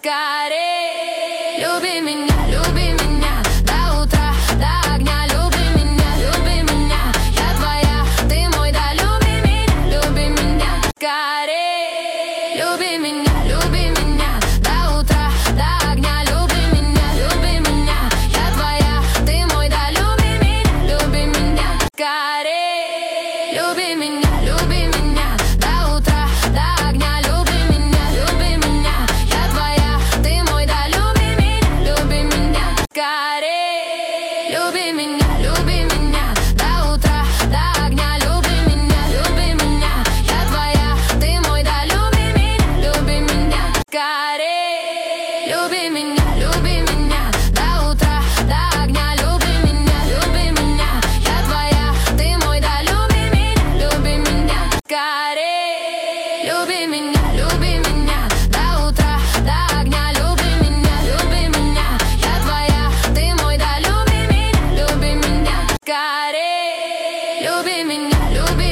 Скорей, люби меня до утра, до огня, люби меня, я твоя, ты мой, да, люби меня, скорей, люби меня до утра, до огня, люби меня, я твоя, ты мой, да, люби меня, скорей, люби меня до утра, до огня, люби меня, я твоя, ты мой, да, люби меня, скорей, люби меня до утра, до огня, люби меня, я твоя, ты мой, да, люби меня, скорей, люби меня до утра, до огня, люби меня, я твоя, ты мой, да, люби меня, скорей, люби меня до утра, до огня, люби меня, я твоя, ты мой, да, люби меня, скорей, люби меня.